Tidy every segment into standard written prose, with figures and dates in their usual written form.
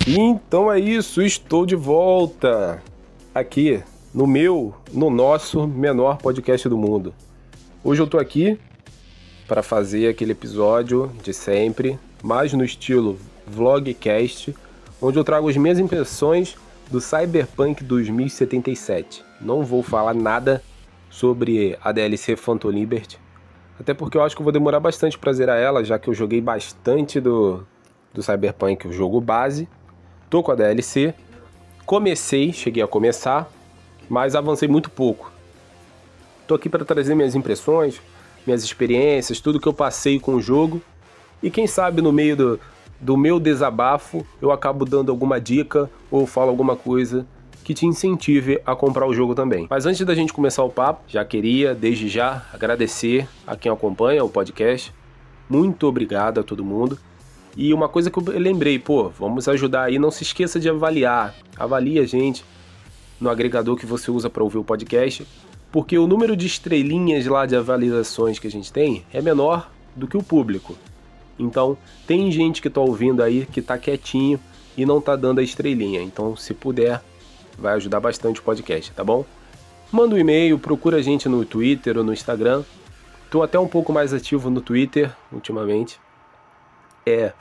Então é isso, estou de volta aqui no nosso menor podcast do mundo. Hoje eu tô aqui para fazer aquele episódio de sempre, mais no estilo vlogcast, onde eu trago as minhas impressões do Cyberpunk 2077. Não vou falar nada sobre a DLC Phantom Liberty, até porque eu acho que eu vou demorar bastante para zerar ela, já que eu joguei bastante do Cyberpunk, o jogo base. Tô com a DLC, cheguei a começar, mas avancei muito pouco. Tô aqui para trazer minhas impressões, minhas experiências, tudo que eu passei com o jogo, e quem sabe no meio do meu desabafo eu acabo dando alguma dica ou falo alguma coisa que te incentive a comprar o jogo também. Mas antes da gente começar o papo, já queria, desde já, agradecer a quem acompanha o podcast. Muito obrigado a todo mundo. E uma coisa que eu lembrei, vamos ajudar aí, não se esqueça de avaliar. Avalie a gente no agregador que você usa para ouvir o podcast, porque o número de estrelinhas lá de avaliações que a gente tem é menor do que o público. Então, tem gente que está ouvindo aí, que está quietinho e não está dando a estrelinha. Então, se puder, vai ajudar bastante o podcast, tá bom? Manda um e-mail, procura a gente no Twitter ou no Instagram. Estou até um pouco mais ativo no Twitter ultimamente. É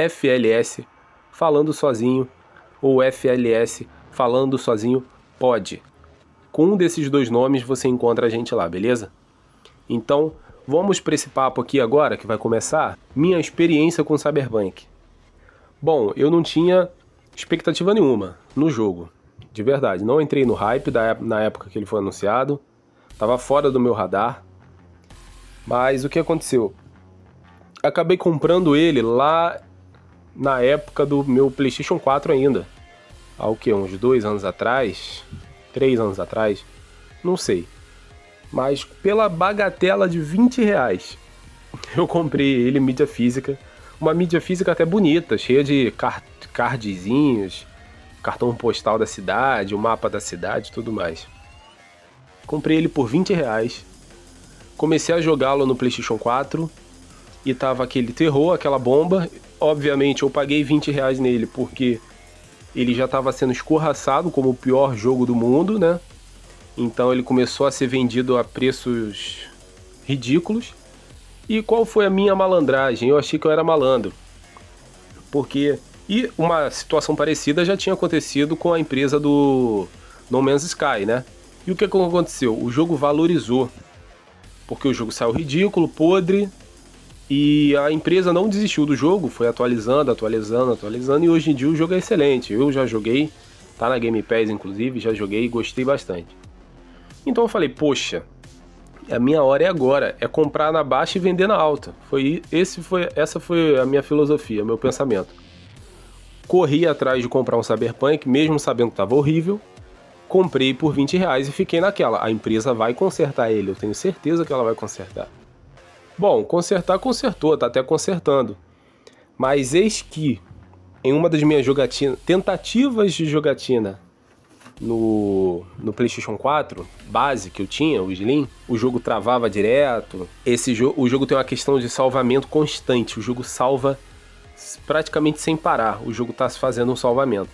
FLS Falando Sozinho ou FLS Falando Sozinho Pod. Com um desses dois nomes você encontra a gente lá, beleza? Então, vamos para esse papo aqui agora, que vai começar, minha experiência com Cyberpunk. Bom, eu não tinha expectativa nenhuma no jogo, de verdade. Não entrei no hype na época que ele foi anunciado, estava fora do meu radar. Mas o que aconteceu? Acabei comprando ele lá na época do meu PlayStation 4 ainda. Há o que? Uns 2 anos atrás? 3 anos atrás? Não sei. Mas pela bagatela de R$20, eu comprei ele em mídia física. Uma mídia física até bonita, cheia de cardzinhos, cartão postal da cidade, o mapa da cidade e tudo mais. Comprei ele por R$20. Comecei a jogá-lo no PlayStation 4 e tava aquele terror, aquela bomba. Obviamente eu paguei R$20 nele porque ele já estava sendo escorraçado como o pior jogo do mundo, né? Então ele começou a ser vendido a preços ridículos. E qual foi a minha malandragem? Eu achei que eu era malandro. E uma situação parecida já tinha acontecido com a empresa do No Man's Sky, né? E o que aconteceu? O jogo valorizou. Porque o jogo saiu ridículo, podre, e a empresa não desistiu do jogo, foi atualizando, e hoje em dia o jogo é excelente. Eu já joguei, tá na Game Pass inclusive, já joguei e gostei bastante. Então eu falei, poxa, a minha hora é agora, é comprar na baixa e vender na alta. Essa foi a minha filosofia, meu pensamento. Corri atrás de comprar um Cyberpunk, mesmo sabendo que estava horrível. Comprei por R$20 e fiquei naquela. A empresa vai consertar ele, eu tenho certeza que ela vai consertar. Bom, consertou, tá até consertando. Mas eis que, em uma das minhas tentativas de jogatina no PlayStation 4, base que eu tinha, o Slim, o jogo travava direto. O jogo tem uma questão de salvamento constante, o jogo salva praticamente sem parar, o jogo tá fazendo um salvamento.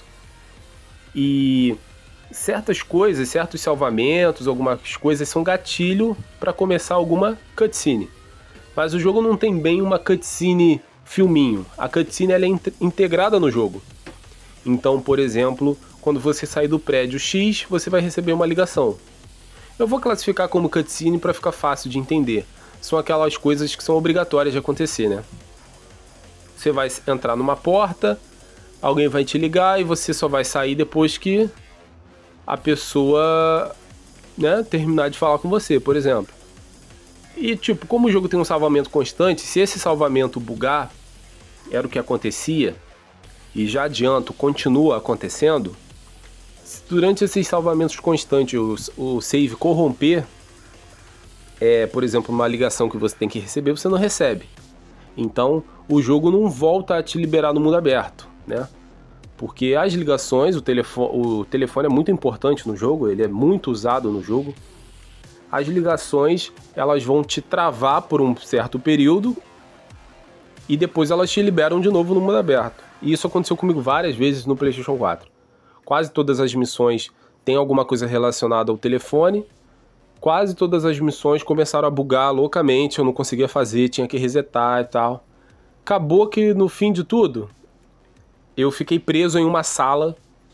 E certas coisas, certos salvamentos, algumas coisas são gatilho para começar alguma cutscene. Mas o jogo não tem bem uma cutscene filminho. A cutscene ela é integrada no jogo. Então, por exemplo, quando você sair do prédio X, você vai receber uma ligação. Eu vou classificar como cutscene para ficar fácil de entender. São aquelas coisas que são obrigatórias de acontecer, né? Você vai entrar numa porta, alguém vai te ligar e você só vai sair depois que a pessoa, né, terminar de falar com você, por exemplo. E tipo, como o jogo tem um salvamento constante, se esse salvamento bugar, era o que acontecia, e já adianto, continua acontecendo, se durante esses salvamentos constantes o save corromper, por exemplo, uma ligação que você tem que receber, você não recebe. Então, o jogo não volta a te liberar no mundo aberto, né? Porque as ligações, o telefone é muito importante no jogo, ele é muito usado no jogo. As ligações, elas vão te travar por um certo período e depois elas te liberam de novo no mundo aberto. E isso aconteceu comigo várias vezes no PlayStation 4. Quase todas as missões têm alguma coisa relacionada ao telefone. Quase todas as missões começaram a bugar loucamente, eu não conseguia fazer, tinha que resetar e tal. Acabou que no fim de tudo, eu fiquei preso em uma sala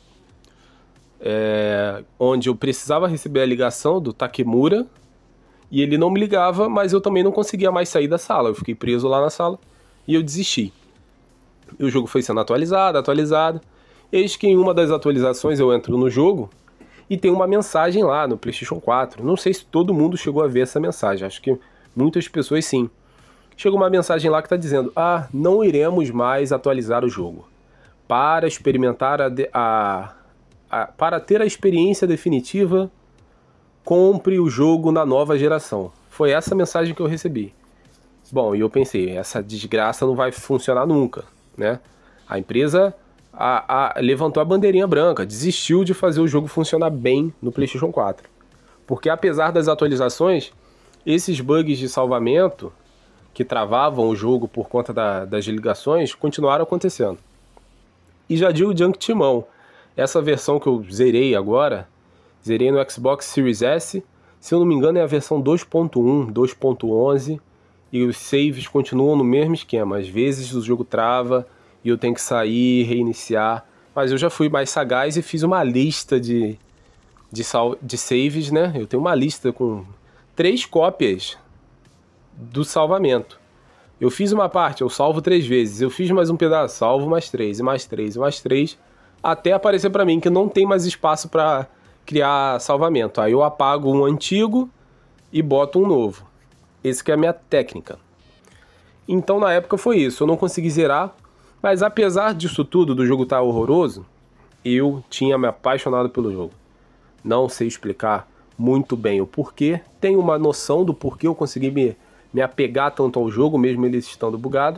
onde eu precisava receber a ligação do Takemura e ele não me ligava, mas eu também não conseguia mais sair da sala. Eu fiquei preso lá na sala e eu desisti. E o jogo foi sendo atualizado. Eis que em uma das atualizações eu entro no jogo e tem uma mensagem lá no PlayStation 4. Não sei se todo mundo chegou a ver essa mensagem, acho que muitas pessoas sim. Chega uma mensagem lá que está dizendo: não iremos mais atualizar o jogo. Para experimentar para ter a experiência definitiva, compre o jogo na nova geração. Foi essa mensagem que eu recebi. Bom, e eu pensei, essa desgraça não vai funcionar nunca, né? A empresa levantou a bandeirinha branca, desistiu de fazer o jogo funcionar bem no PlayStation 4. Porque apesar das atualizações, esses bugs de salvamento que travavam o jogo por conta das ligações continuaram acontecendo. E já digo de antemão, essa versão que eu zerei agora, zerei no Xbox Series S, se eu não me engano é a versão 2.1, 2.11, e os saves continuam no mesmo esquema. Às vezes o jogo trava e eu tenho que sair, reiniciar, mas eu já fui mais sagaz e fiz uma lista de saves, né? Eu tenho uma lista com 3 cópias do salvamento. Eu fiz uma parte, eu salvo 3 vezes. Eu fiz mais um pedaço, salvo mais 3, e mais 3, e mais 3, até aparecer para mim que não tem mais espaço para criar salvamento. Aí eu apago um antigo e boto um novo. Essa que é a minha técnica. Então na época foi isso, eu não consegui zerar, mas apesar disso tudo, do jogo estar horroroso, eu tinha me apaixonado pelo jogo. Não sei explicar muito bem o porquê, tenho uma noção do porquê eu consegui me apegar tanto ao jogo, mesmo ele estando bugado.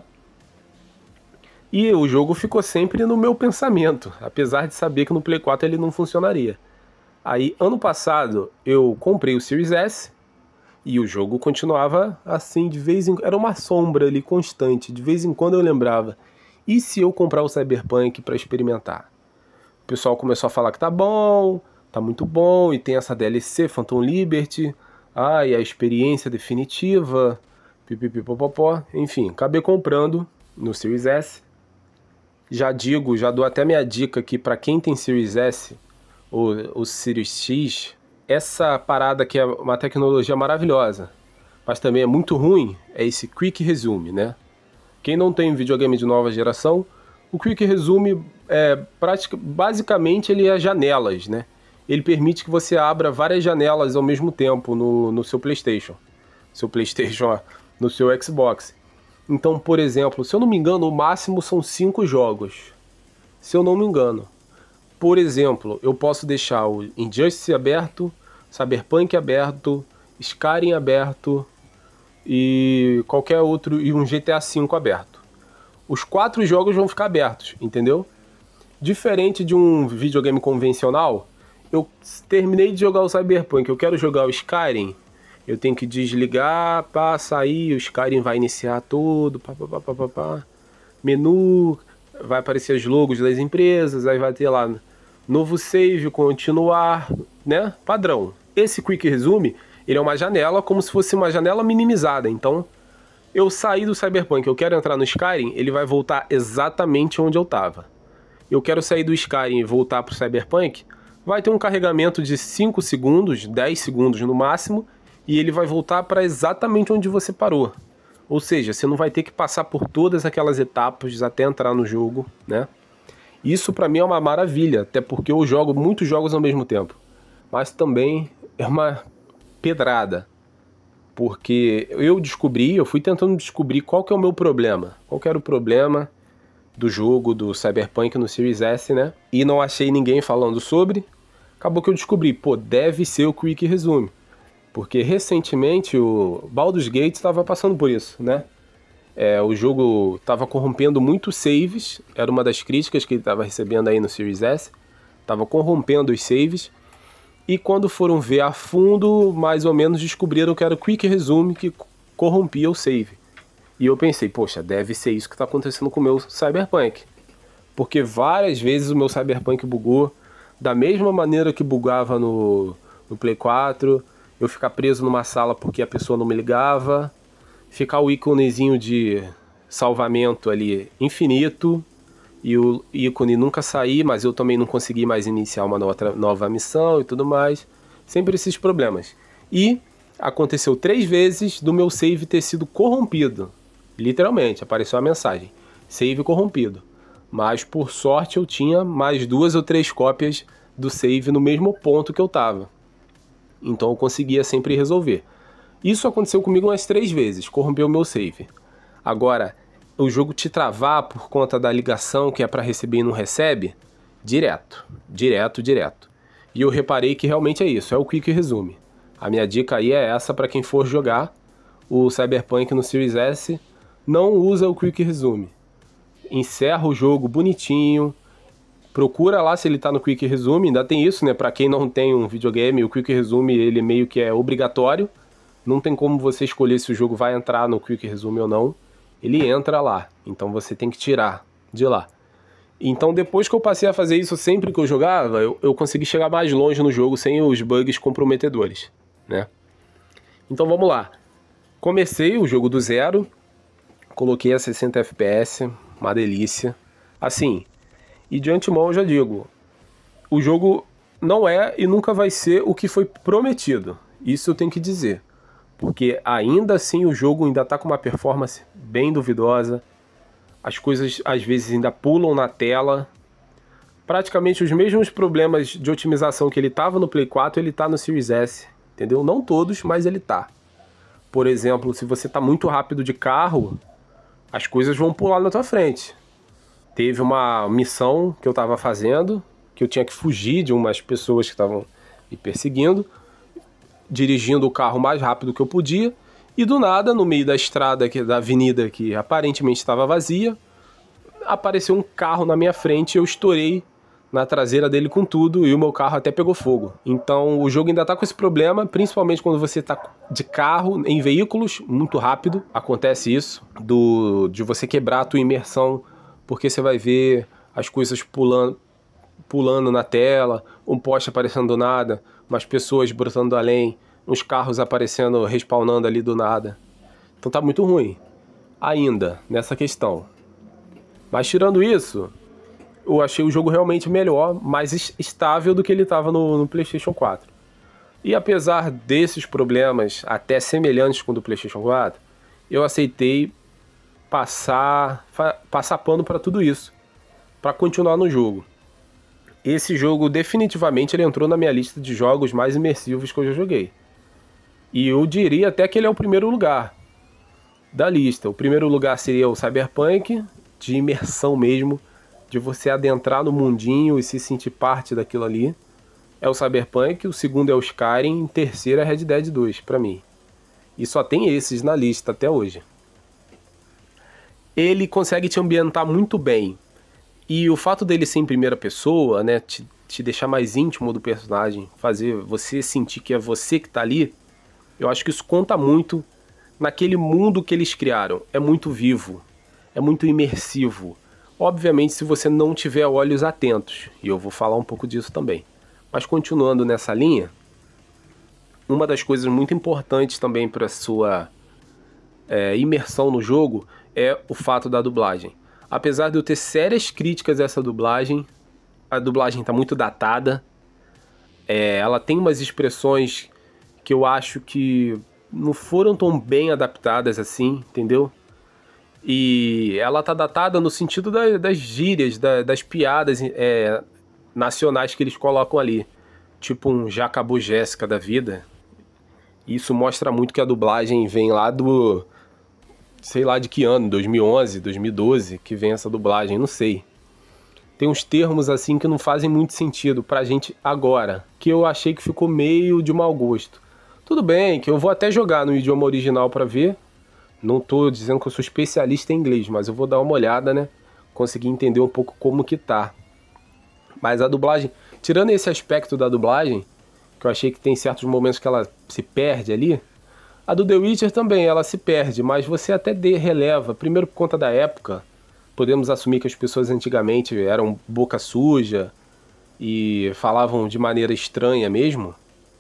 E o jogo ficou sempre no meu pensamento, apesar de saber que no Play 4 ele não funcionaria. Aí, ano passado, eu comprei o Series S e o jogo continuava assim, de vez em quando. Era uma sombra ali constante, de vez em quando eu lembrava. E se eu comprar o Cyberpunk para experimentar? O pessoal começou a falar que tá bom, tá muito bom, e tem essa DLC, Phantom Liberty, e a experiência definitiva, pipipipopopó, enfim, acabei comprando no Series S. Já dou até minha dica aqui para quem tem Series S ou o Series X, essa parada que é uma tecnologia maravilhosa, mas também é muito ruim, é esse Quick Resume, né? Quem não tem videogame de nova geração, o Quick Resume basicamente ele é janelas, né? Ele permite que você abra várias janelas ao mesmo tempo no seu PlayStation. No seu Xbox. Então, por exemplo, se eu não me engano, o máximo são 5 jogos. Se eu não me engano. Por exemplo, eu posso deixar o Injustice aberto, Cyberpunk aberto, Skyrim aberto e qualquer outro, e um GTA V aberto. Os 4 jogos vão ficar abertos, entendeu? Diferente de um videogame convencional, eu terminei de jogar o Cyberpunk, eu quero jogar o Skyrim, eu tenho que desligar, sair, o Skyrim vai iniciar todo, menu, vai aparecer os logos das empresas, aí vai ter lá novo save, continuar, né? Padrão. Esse Quick Resume, ele é uma janela como se fosse uma janela minimizada, então eu saí do Cyberpunk, eu quero entrar no Skyrim, ele vai voltar exatamente onde eu estava. Eu quero sair do Skyrim e voltar para o Cyberpunk, vai ter um carregamento de 5 segundos, 10 segundos no máximo, e ele vai voltar para exatamente onde você parou. Ou seja, você não vai ter que passar por todas aquelas etapas até entrar no jogo, né? Isso para mim é uma maravilha, até porque eu jogo muitos jogos ao mesmo tempo. Mas também é uma pedrada. Porque eu fui tentando descobrir qual que é o meu problema. Qual que era o problema do jogo, do Cyberpunk no Series S, né? E não achei ninguém falando sobre. Acabou que eu descobri, deve ser o Quick Resume. Porque recentemente o Baldur's Gate estava passando por isso, né? O jogo estava corrompendo muitos saves, era uma das críticas que ele estava recebendo aí no Series S. Estava corrompendo os saves. E quando foram ver a fundo, mais ou menos descobriram que era o Quick Resume que corrompia o save. E eu pensei, poxa, deve ser isso que está acontecendo com o meu Cyberpunk. porque várias vezes o meu Cyberpunk bugou, da mesma maneira que bugava no Play 4, eu ficar preso numa sala porque a pessoa não me ligava, ficar o íconezinho de salvamento ali infinito, e o ícone nunca sair, mas eu também não consegui mais iniciar uma nova missão e tudo mais. Sempre esses problemas. E aconteceu 3 vezes do meu save ter sido corrompido. Literalmente, apareceu a mensagem: save corrompido. Mas por sorte eu tinha mais 2 ou 3 cópias do save no mesmo ponto que eu tava. Então eu conseguia sempre resolver. Isso aconteceu comigo umas 3 vezes, corrompeu o meu save. Agora, o jogo te travar por conta da ligação que é para receber e não recebe, direto. E eu reparei que realmente é isso, é o Quick Resume. A minha dica aí é essa para quem for jogar o Cyberpunk no Series S, não usa o Quick Resume. Encerra o jogo bonitinho, procura lá se ele tá no Quick Resume, ainda tem isso, né? Para quem não tem um videogame, o Quick Resume ele meio que é obrigatório, não tem como você escolher se o jogo vai entrar no Quick Resume ou não. Ele entra lá, então você tem que tirar de lá. Então depois que eu passei a fazer isso sempre que eu jogava, eu consegui chegar mais longe no jogo sem os bugs comprometedores, né? Então vamos lá. Comecei o jogo do zero, coloquei a 60 FPS, uma delícia. Assim, e de antemão eu já digo, o jogo não é e nunca vai ser o que foi prometido. Isso eu tenho que dizer. Porque ainda assim o jogo ainda está com uma performance bem duvidosa. As coisas às vezes ainda pulam na tela. Praticamente os mesmos problemas de otimização que ele estava no Play 4, ele está no Series S. Entendeu? Não todos, mas ele tá. Por exemplo, se você está muito rápido de carro, as coisas vão pular na tua frente. Teve uma missão que eu estava fazendo, que eu tinha que fugir de umas pessoas que estavam me perseguindo, dirigindo o carro o mais rápido que eu podia, e do nada, no meio da estrada, da avenida que aparentemente estava vazia, apareceu um carro na minha frente e eu estourei na traseira dele com tudo, e o meu carro até pegou fogo. Então o jogo ainda tá com esse problema, principalmente quando você tá de carro, em veículos, muito rápido, acontece isso, de você quebrar a tua imersão, porque você vai ver as coisas pulando na tela, um poste aparecendo do nada, umas pessoas brotando além, uns carros aparecendo, respawnando ali do nada. Então tá muito ruim, ainda, nessa questão. Mas tirando isso, eu achei o jogo realmente melhor, mais estável do que ele estava no PlayStation 4. E apesar desses problemas, até semelhantes com o do PlayStation 4, eu aceitei passar pano para tudo isso, para continuar no jogo. Esse jogo definitivamente ele entrou na minha lista de jogos mais imersivos que eu já joguei. E eu diria até que ele é o primeiro lugar da lista. O primeiro lugar seria o Cyberpunk, de imersão mesmo, de você adentrar no mundinho e se sentir parte daquilo ali. É o Cyberpunk, o segundo é o Skyrim, e o terceiro é Red Dead 2, pra mim. E só tem esses na lista até hoje. Ele consegue te ambientar muito bem. E o fato dele ser em primeira pessoa, né, te deixar mais íntimo do personagem, fazer você sentir que é você que tá ali, eu acho que isso conta muito naquele mundo que eles criaram. É muito vivo, é muito imersivo. Obviamente se você não tiver olhos atentos, e eu vou falar um pouco disso também. Mas continuando nessa linha, uma das coisas muito importantes também para a sua imersão no jogo é o fato da dublagem. Apesar de eu ter sérias críticas a essa dublagem, a dublagem está muito datada, ela tem umas expressões que eu acho que não foram tão bem adaptadas assim, entendeu? E ela tá datada no sentido das gírias, das piadas nacionais que eles colocam ali. Tipo um Já Acabou Jéssica da vida. Isso mostra muito que a dublagem vem lá do... sei lá de que ano, 2011, 2012, que vem essa dublagem, não sei. Tem uns termos assim que não fazem muito sentido pra gente agora, que eu achei que ficou meio de mau gosto. Tudo bem, que eu vou até jogar no idioma original pra ver. Não tô dizendo que eu sou especialista em inglês, mas eu vou dar uma olhada, né? Conseguir entender um pouco como que tá. Mas a dublagem, tirando esse aspecto da dublagem, que eu achei que tem certos momentos que ela se perde ali, a do The Witcher também, ela se perde, mas você até releva, primeiro por conta da época, podemos assumir que as pessoas antigamente eram boca suja e falavam de maneira estranha mesmo,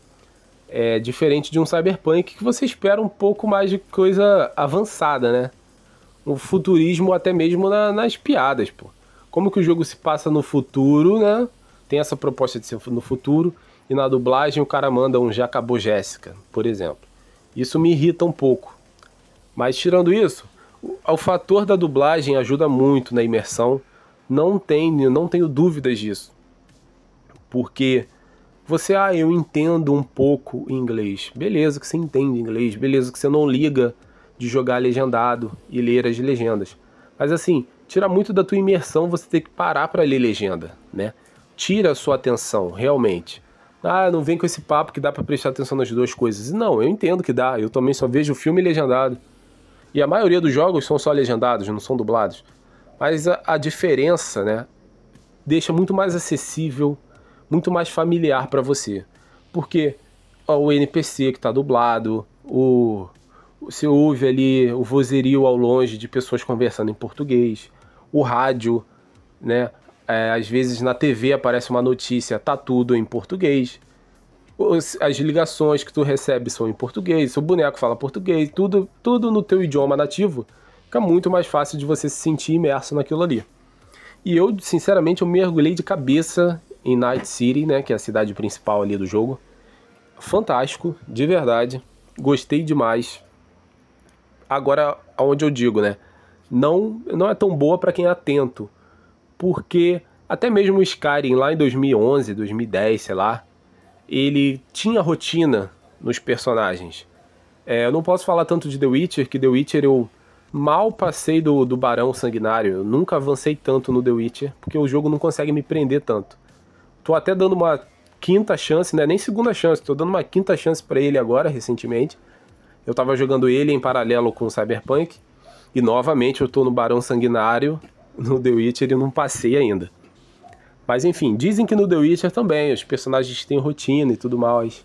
é diferente de um Cyberpunk que você espera um pouco mais de coisa avançada, né? Um futurismo até mesmo nas piadas, pô. Como que o jogo se passa no futuro, né? Tem essa proposta de ser no futuro, e na dublagem o cara manda um já acabou Jéssica, por exemplo. Isso me irrita um pouco. Mas tirando isso, o fator da dublagem ajuda muito na imersão. Não tenho dúvidas disso. Porque eu entendo um pouco inglês. Beleza que você entende inglês, beleza que você não liga de jogar legendado e ler as legendas. Mas assim, tira muito da tua imersão você ter que parar para ler legenda, né? Tira a sua atenção, realmente. Não vem com esse papo que dá para prestar atenção nas duas coisas. Não, eu entendo que dá. Eu também só vejo filme legendado. E a maioria dos jogos são só legendados, não são dublados. Mas a diferença, né, deixa muito mais acessível, muito mais familiar para você. Porque o NPC que está dublado, você ouve ali o vozerio ao longe de pessoas conversando em português, o rádio, né? Às vezes na TV aparece uma notícia, tá tudo em português. As ligações que tu recebe são em português, seu boneco fala português, tudo no teu idioma nativo. Fica muito mais fácil de você se sentir imerso naquilo ali. E eu, sinceramente, eu mergulhei de cabeça em Night City, né, que é a cidade principal ali do jogo. Fantástico, de verdade. Gostei demais. Agora, aonde eu digo, né, não é tão boa para quem é atento. Porque até mesmo o Skyrim lá em 2011, 2010, sei lá, ele tinha rotina nos personagens. Eu não posso falar tanto de The Witcher, que The Witcher eu mal passei do Barão Sanguinário. Eu nunca avancei tanto no The Witcher, porque o jogo não consegue me prender tanto. Tô até dando uma quinta chance, né? Nem segunda chance, tô dando uma quinta chance pra ele agora, recentemente. Eu tava jogando ele em paralelo com o Cyberpunk, e novamente eu tô no Barão Sanguinário, no The Witcher, e não passei ainda. Mas enfim, dizem que no The Witcher também, os personagens têm rotina e tudo mais.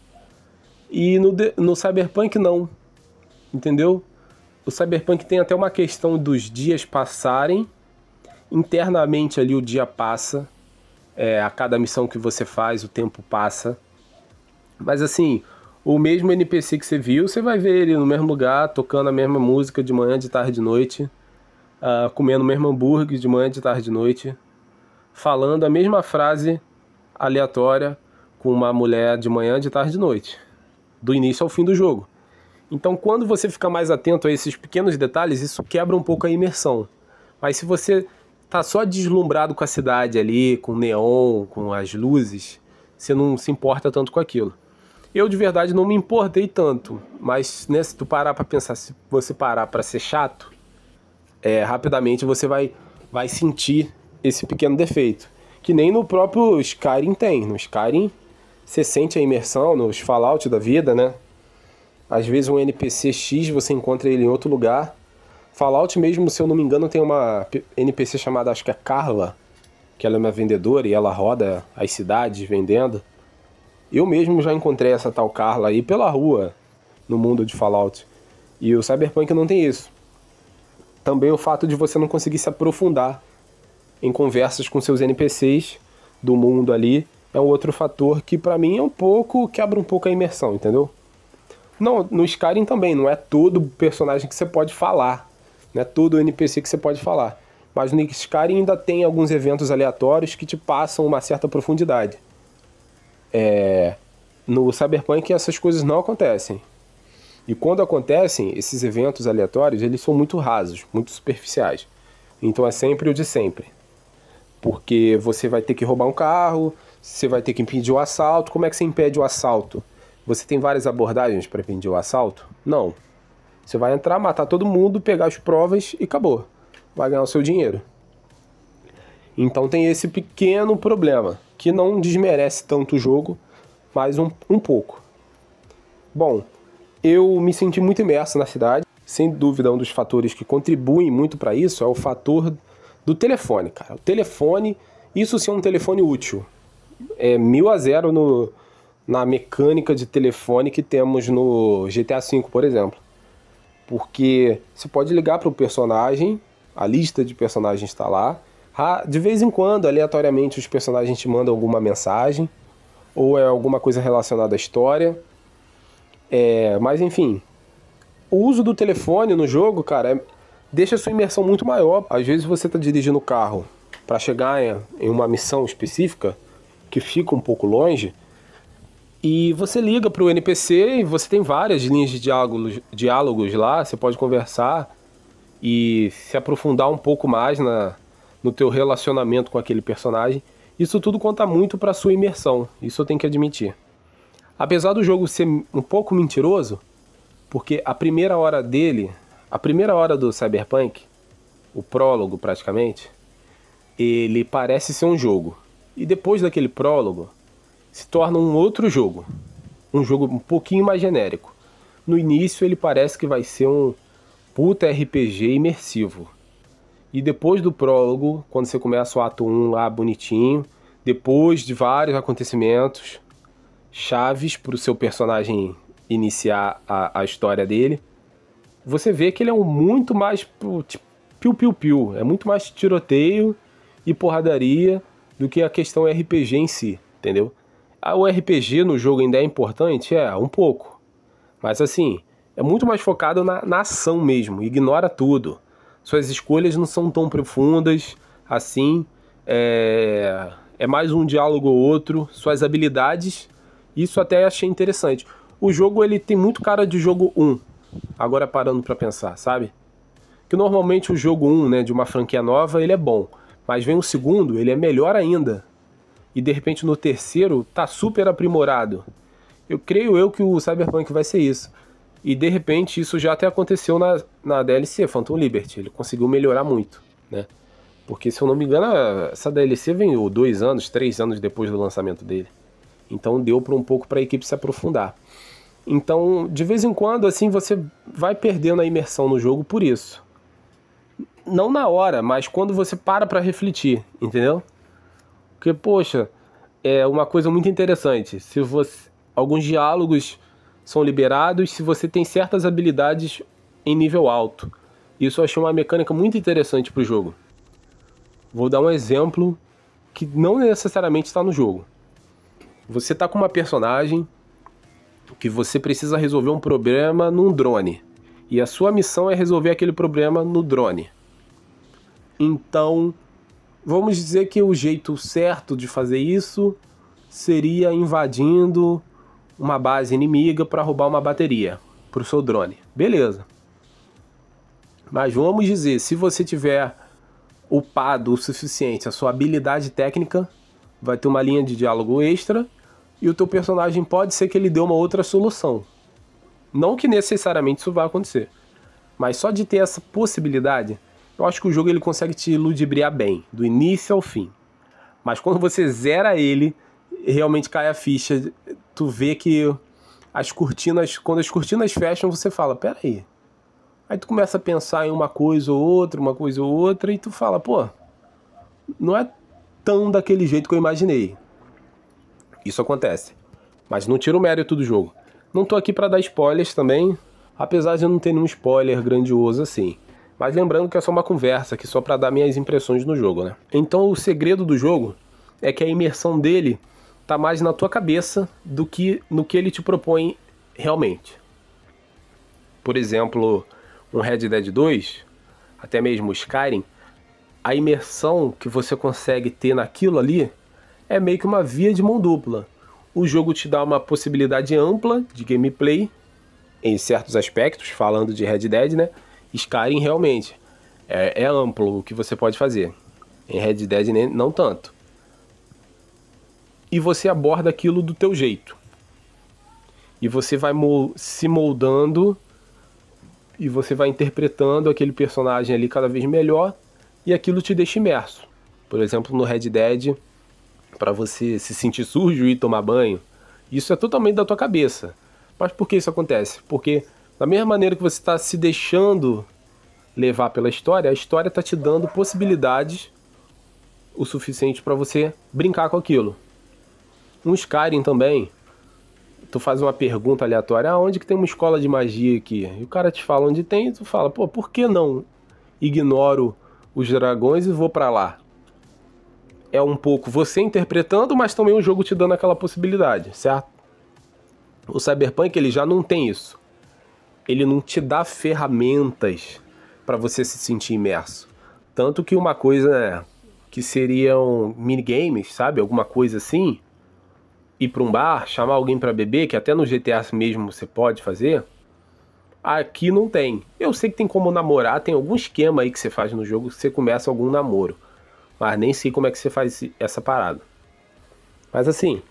E no Cyberpunk não, entendeu? O Cyberpunk tem até uma questão dos dias passarem, internamente ali o dia passa, a cada missão que você faz o tempo passa. Mas assim, o mesmo NPC que você viu, você vai ver ele no mesmo lugar, tocando a mesma música de manhã, de tarde, de noite, comendo o mesmo hambúrguer de manhã, de tarde, de noite, falando a mesma frase aleatória com uma mulher de manhã, de tarde, de noite, do início ao fim do jogo. Então, quando você fica mais atento a esses pequenos detalhes, isso quebra um pouco a imersão. Mas se você tá só deslumbrado com a cidade ali, com o neon, com as luzes, você não se importa tanto com aquilo. Eu, de verdade, não me importei tanto. Mas, né, se tu parar pra pensar, se você parar pra ser chato, rapidamente você vai sentir esse pequeno defeito. Que nem no próprio Skyrim tem. No Skyrim, você sente a imersão nos Fallout da vida, né? Às vezes um NPC X você encontra ele em outro lugar. Fallout mesmo, se eu não me engano, tem uma NPC chamada, acho que é Carla, que ela é uma vendedora e ela roda as cidades vendendo. Eu mesmo já encontrei essa tal Carla aí pela rua, no mundo de Fallout. E o Cyberpunk não tem isso. Também o fato de você não conseguir se aprofundar em conversas com seus NPCs do mundo ali é um outro fator que pra mim quebra um pouco a imersão, entendeu? Não, no Skyrim também, não é todo personagem que você pode falar, não é todo NPC que você pode falar. Mas no Skyrim ainda tem alguns eventos aleatórios que te passam uma certa profundidade. No Cyberpunk essas coisas não acontecem. E quando acontecem, esses eventos aleatórios, eles são muito rasos, muito superficiais. Então é sempre o de sempre. Porque você vai ter que roubar um carro, você vai ter que impedir o assalto. Como é que você impede o assalto? Você tem várias abordagens para impedir o assalto? Não. Você vai entrar, matar todo mundo, pegar as provas e acabou. Vai ganhar o seu dinheiro. Então tem esse pequeno problema, que não desmerece tanto o jogo, mas um pouco. Bom, eu me senti muito imerso na cidade. Sem dúvida, um dos fatores que contribuem muito para isso é o fator do telefone, cara. O telefone, isso sim é um telefone útil. É 1000-0 na mecânica de telefone que temos no GTA V, por exemplo. Porque você pode ligar para o personagem A lista de personagens está lá. De vez em quando, aleatoriamente, os personagens te mandam alguma mensagem, ou é alguma coisa relacionada à história. Mas enfim, o uso do telefone no jogo, cara, deixa a sua imersão muito maior. Às vezes você está dirigindo o carro para chegar em uma missão específica que fica um pouco longe, e você liga para o NPC e você tem várias linhas de diálogos lá, você pode conversar e se aprofundar um pouco mais no teu relacionamento com aquele personagem. Isso tudo conta muito para sua imersão, isso eu tenho que admitir. Apesar do jogo ser um pouco mentiroso, porque a primeira hora do Cyberpunk, o prólogo praticamente, ele parece ser um jogo. E depois daquele prólogo, se torna um outro jogo. Um jogo um pouquinho mais genérico. No início ele parece que vai ser um puta RPG imersivo. E depois do prólogo, quando você começa o ato 1 lá bonitinho, depois de vários acontecimentos chaves para o seu personagem iniciar a história dele, você vê que ele é muito mais tipo, piu-piu-piu. É muito mais tiroteio e porradaria do que a questão RPG em si, entendeu? O RPG no jogo ainda é importante? Um pouco. Mas assim, é muito mais focado na ação mesmo, ignora tudo. Suas escolhas não são tão profundas assim, é mais um diálogo ou outro. Suas habilidades, isso até achei interessante. O jogo ele tem muito cara de jogo 1, agora parando pra pensar, sabe? Que normalmente o jogo 1, né, de uma franquia nova, ele é bom. Mas vem o segundo, ele é melhor ainda. E de repente no terceiro tá super aprimorado. Eu creio que o Cyberpunk vai ser isso. E de repente isso já até aconteceu na DLC Phantom Liberty. Ele conseguiu melhorar muito, né? Porque se eu não me engano, essa DLC veio 2 anos, 3 anos depois do lançamento dele. Então deu para um pouco para a equipe se aprofundar. Então, de vez em quando, assim, você vai perdendo a imersão no jogo por isso. Não na hora, mas quando você para refletir, entendeu? Porque, poxa, é uma coisa muito interessante. Alguns diálogos são liberados se você tem certas habilidades em nível alto. Isso eu achei uma mecânica muito interessante pro jogo. Vou dar um exemplo que não necessariamente está no jogo. Você tá com uma personagem que você precisa resolver um problema num drone. E a sua missão é resolver aquele problema no drone. Então, vamos dizer que o jeito certo de fazer isso seria invadindo uma base inimiga para roubar uma bateria para o seu drone. Beleza. Mas vamos dizer, se você tiver upado o suficiente a sua habilidade técnica, vai ter uma linha de diálogo extra e o teu personagem pode ser que ele dê uma outra solução. Não que necessariamente isso vai acontecer, mas só de ter essa possibilidade, eu acho que o jogo ele consegue te ludibriar bem, do início ao fim. Mas quando você zera ele, realmente cai a ficha. Tu vê que quando as cortinas fecham, você fala, peraí. Aí tu começa a pensar em uma coisa ou outra, e tu fala, pô, não é tão daquele jeito que eu imaginei. Isso acontece. Mas não tira o mérito do jogo. Não tô aqui pra dar spoilers também, apesar de eu não ter nenhum spoiler grandioso assim. Mas lembrando que é só uma conversa, que só pra dar minhas impressões no jogo, né? Então o segredo do jogo é que a imersão dele tá mais na tua cabeça do que no que ele te propõe realmente. Por exemplo, um Red Dead 2, até mesmo o Skyrim, a imersão que você consegue ter naquilo ali é meio que uma via de mão dupla. O jogo te dá uma possibilidade ampla de gameplay, em certos aspectos, falando de Red Dead, né? Skyrim realmente é amplo o que você pode fazer. Em Red Dead não tanto. E você aborda aquilo do teu jeito. E você vai se moldando e você vai interpretando aquele personagem ali cada vez melhor e aquilo te deixa imerso. Por exemplo, no Red Dead, para você se sentir sujo e tomar banho, isso é totalmente da tua cabeça. Mas por que isso acontece? Porque da mesma maneira que você está se deixando levar pela história, a história está te dando possibilidades o suficiente para você brincar com aquilo. No Skyrim também, tu faz uma pergunta aleatória, onde que tem uma escola de magia aqui? E o cara te fala onde tem, e tu fala, pô, por que não ignoro os dragões e vou pra lá. É um pouco você interpretando, mas também o jogo te dando aquela possibilidade, certo? O Cyberpunk, ele já não tem isso. Ele não te dá ferramentas para você se sentir imerso. Tanto que uma coisa que seriam minigames, sabe? Alguma coisa assim, ir para um bar, chamar alguém para beber, que até no GTA mesmo você pode fazer, aqui não tem. Eu sei que tem como namorar, tem algum esquema aí que você faz no jogo que você começa algum namoro. Mas nem sei como é que você faz essa parada. Mas assim,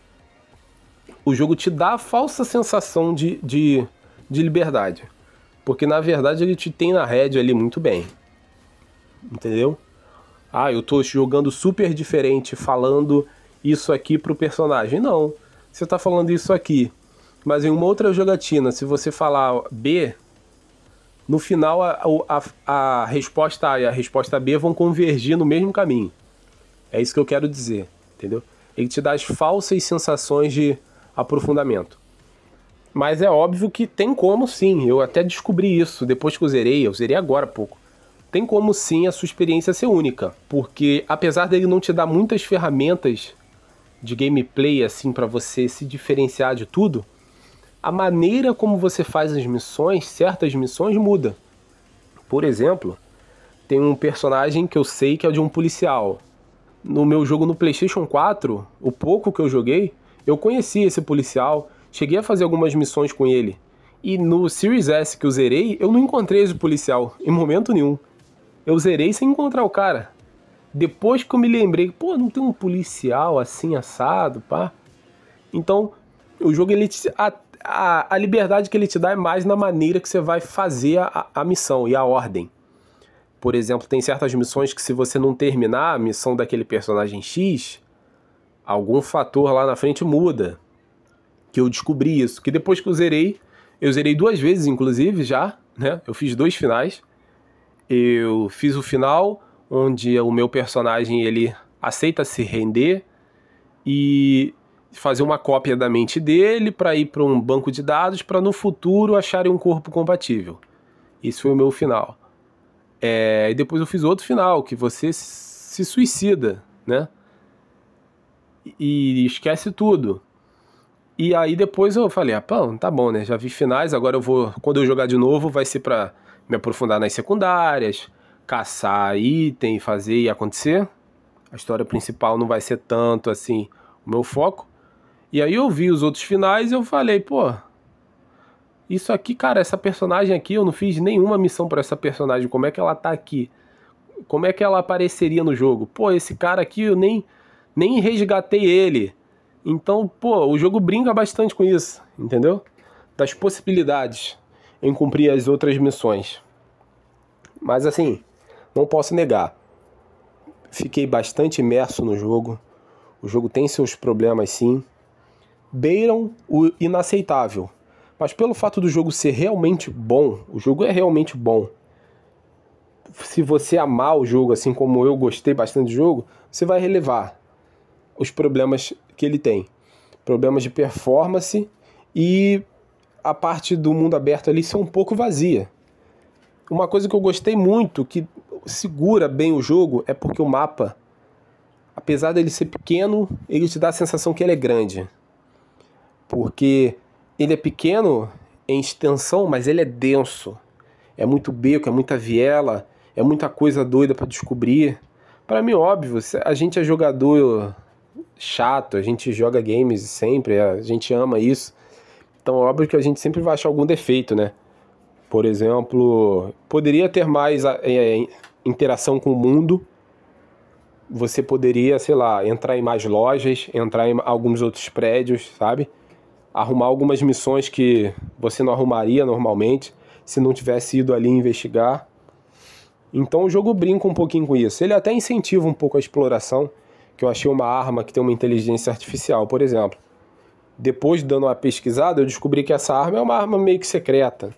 o jogo te dá a falsa sensação de liberdade. Porque na verdade ele te tem na rédea ali muito bem. Entendeu? Ah, eu tô jogando super diferente, falando isso aqui pro personagem. Não, você tá falando isso aqui. Mas em uma outra jogatina, se você falar B, no final a resposta A e a resposta B vão convergir no mesmo caminho. É isso que eu quero dizer, entendeu? Ele te dá as falsas sensações de aprofundamento. Mas é óbvio que tem como sim, eu até descobri isso depois que eu zerei agora há pouco. Tem como sim a sua experiência ser única, porque apesar dele não te dar muitas ferramentas de gameplay assim para você se diferenciar de tudo, a maneira como você faz as missões, certas missões, muda. Por exemplo, tem um personagem que eu sei que é de um policial. No meu jogo no PlayStation 4, o pouco que eu joguei, eu conheci esse policial, cheguei a fazer algumas missões com ele. E no Series S que eu zerei, eu não encontrei esse policial, em momento nenhum. Eu zerei sem encontrar o cara. Depois que eu me lembrei, pô, não tem um policial assim assado, pá. Então, o jogo, ele a liberdade que ele te dá é mais na maneira que você vai fazer a missão e a ordem. Por exemplo, tem certas missões que se você não terminar a missão daquele personagem X, algum fator lá na frente muda. Que eu descobri isso. Que depois que eu zerei 2 vezes, inclusive, já, né? Eu fiz 2 finais. Eu fiz o final, onde o meu personagem, ele aceita se render e fazer uma cópia da mente dele para ir para um banco de dados para no futuro acharem um corpo compatível. Esse foi o meu final. E depois eu fiz outro final, que você se suicida, né? E esquece tudo. E aí depois eu falei, pô, tá bom, né? Já vi finais, agora eu vou, quando eu jogar de novo, vai ser pra me aprofundar nas secundárias, caçar item, fazer e acontecer. A história principal não vai ser tanto assim o meu foco. E aí eu vi os outros finais e eu falei, pô, isso aqui, cara, essa personagem aqui, eu não fiz nenhuma missão pra essa personagem, como é que ela tá aqui? Como é que ela apareceria no jogo? Pô, esse cara aqui eu nem resgatei ele. Então, pô, o jogo brinca bastante com isso, entendeu? Das possibilidades em cumprir as outras missões. Mas assim, não posso negar. Fiquei bastante imerso no jogo. O jogo tem seus problemas sim. Beiram o inaceitável. Mas pelo fato do jogo ser realmente bom, o jogo é realmente bom. Se você amar o jogo, assim como eu gostei bastante do jogo, você vai relevar os problemas que ele tem. Problemas de performance e a parte do mundo aberto ali ser um pouco vazia. Uma coisa que eu gostei muito, que segura bem o jogo, é porque o mapa, apesar dele ser pequeno, ele te dá a sensação que ele é grande. Porque ele é pequeno em extensão, mas ele é denso. É muito beco, é muita viela, é muita coisa doida para descobrir. Para mim, óbvio, a gente é jogador chato, a gente joga games sempre, a gente ama isso. Então, óbvio que a gente sempre vai achar algum defeito, né? Por exemplo, poderia ter mais interação com o mundo. Você poderia, sei lá, entrar em mais lojas, entrar em alguns outros prédios, sabe? Arrumar algumas missões que você não arrumaria normalmente se não tivesse ido ali investigar. Então o jogo brinca um pouquinho com isso. Ele até incentiva um pouco a exploração, que eu achei uma arma que tem uma inteligência artificial, por exemplo. Depois, dando uma pesquisada, eu descobri que essa arma é uma arma meio que secreta.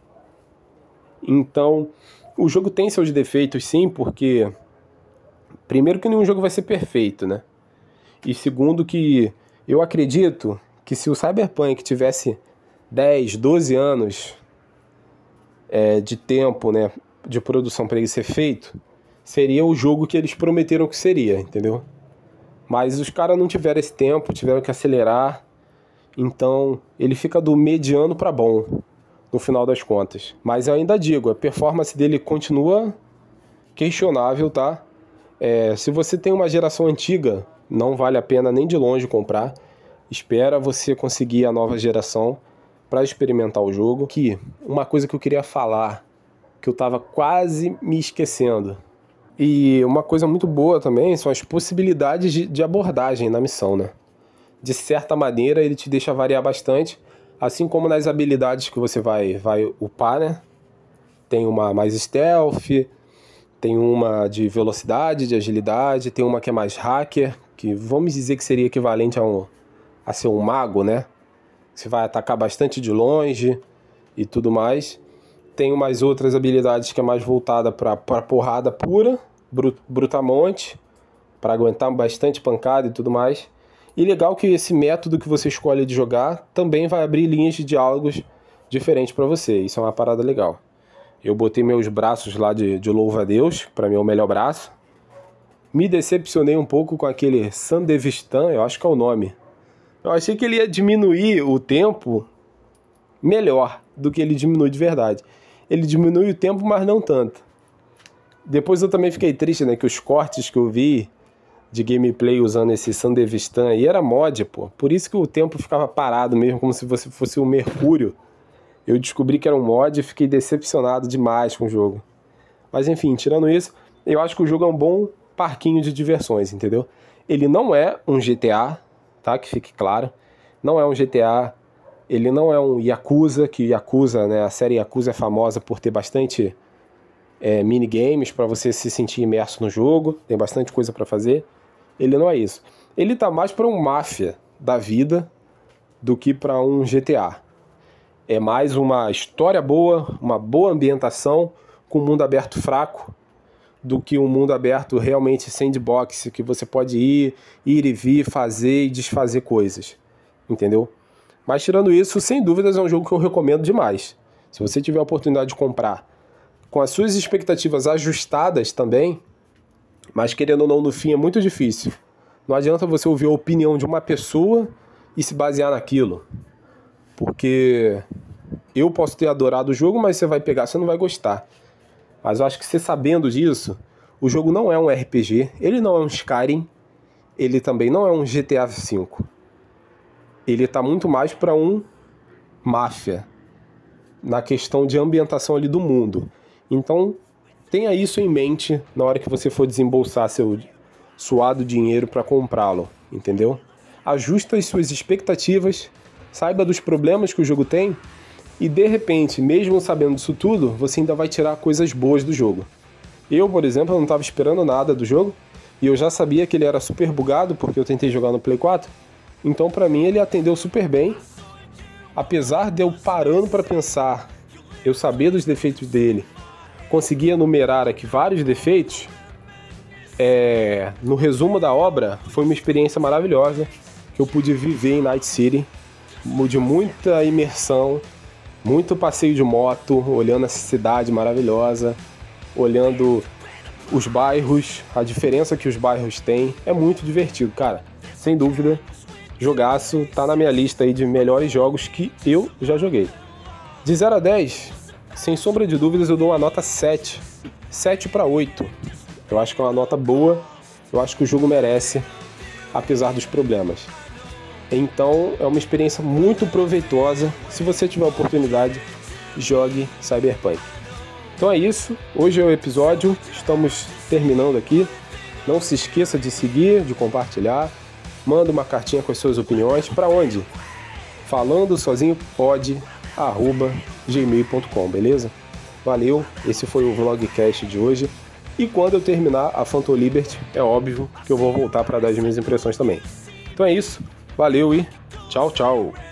Então, o jogo tem seus defeitos sim, porque primeiro que nenhum jogo vai ser perfeito, né? E segundo que eu acredito que se o Cyberpunk tivesse 10, 12 anos de tempo, né, de produção para ele ser feito, seria o jogo que eles prometeram que seria, entendeu? Mas os caras não tiveram esse tempo, tiveram que acelerar, então ele fica do mediano para bom, no final das contas. Mas eu ainda digo, a performance dele continua questionável, tá? Se você tem uma geração antiga, não vale a pena nem de longe comprar. Espera você conseguir a nova geração para experimentar o jogo. Que uma coisa que eu queria falar, que eu tava quase me esquecendo. E uma coisa muito boa também são as possibilidades de abordagem na missão, né? De certa maneira ele te deixa variar bastante, assim como nas habilidades que você vai upar, né? Tem uma mais stealth, tem uma de velocidade, de agilidade, tem uma que é mais hacker, que vamos dizer que seria equivalente a ser um mago, né? Você vai atacar bastante de longe e tudo mais. Tem umas outras habilidades que é mais voltada para porrada pura, brutamonte, para aguentar bastante pancada e tudo mais. E legal que esse método que você escolhe de jogar também vai abrir linhas de diálogos diferentes para você. Isso é uma parada legal. Eu botei meus braços lá de louva-a-Deus, para mim é o melhor braço. Me decepcionei um pouco com aquele Sandevistan, eu acho que é o nome. Eu achei que ele ia diminuir o tempo melhor do que ele diminui de verdade. Ele diminui o tempo, mas não tanto. Depois eu também fiquei triste, né? Que os cortes que eu vi de gameplay usando esse Sandevistan aí era mod, pô. Por isso que o tempo ficava parado mesmo, como se você fosse o Mercúrio. Eu descobri que era um mod e fiquei decepcionado demais com o jogo. Mas enfim, tirando isso, eu acho que o jogo é um bom parquinho de diversões, entendeu? Ele não é um GTA, tá? Que fique claro. Não é um GTA... Ele não é um Yakuza, que Yakuza, né, a série Yakuza é famosa por ter bastante minigames para você se sentir imerso no jogo, tem bastante coisa para fazer. Ele não é isso. Ele tá mais para um Máfia da vida do que para um GTA. É mais uma história boa, uma boa ambientação, com um mundo aberto fraco, do que um mundo aberto realmente sandbox, que você pode ir e vir, fazer e desfazer coisas, entendeu? Mas tirando isso, sem dúvidas é um jogo que eu recomendo demais. Se você tiver a oportunidade de comprar com as suas expectativas ajustadas também, mas querendo ou não, no fim é muito difícil. Não adianta você ouvir a opinião de uma pessoa e se basear naquilo. Porque eu posso ter adorado o jogo, mas você vai pegar, você não vai gostar. Mas eu acho que você sabendo disso, o jogo não é um RPG, ele não é um Skyrim, ele também não é um GTA V. Ele tá muito mais para um Máfia, na questão de ambientação ali do mundo. Então, tenha isso em mente na hora que você for desembolsar seu suado dinheiro para comprá-lo, entendeu? Ajusta as suas expectativas, saiba dos problemas que o jogo tem e, de repente, mesmo sabendo disso tudo, você ainda vai tirar coisas boas do jogo. Eu, por exemplo, não estava esperando nada do jogo e eu já sabia que ele era super bugado porque eu tentei jogar no Play 4. Então, pra mim, ele atendeu super bem. Apesar de eu parando pra pensar, eu saber dos defeitos dele, conseguir enumerar aqui vários defeitos, no resumo da obra, foi uma experiência maravilhosa que eu pude viver em Night City, de muita imersão, muito passeio de moto, olhando essa cidade maravilhosa, olhando os bairros, a diferença que os bairros têm. É muito divertido, cara, sem dúvida. Jogaço, tá na minha lista aí de melhores jogos que eu já joguei. De 0 a 10, sem sombra de dúvidas, eu dou uma nota 7. 7 para 8. Eu acho que é uma nota boa, eu acho que o jogo merece, apesar dos problemas. Então, é uma experiência muito proveitosa. Se você tiver a oportunidade, jogue Cyberpunk. Então é isso, hoje é o episódio, estamos terminando aqui. Não se esqueça de seguir, de compartilhar. Manda uma cartinha com as suas opiniões. Para onde? falandosozinhopod@gmail.com, beleza? Valeu, esse foi o vlogcast de hoje. E quando eu terminar a Phantom Liberty, é óbvio que eu vou voltar para dar as minhas impressões também. Então é isso, valeu e tchau, tchau!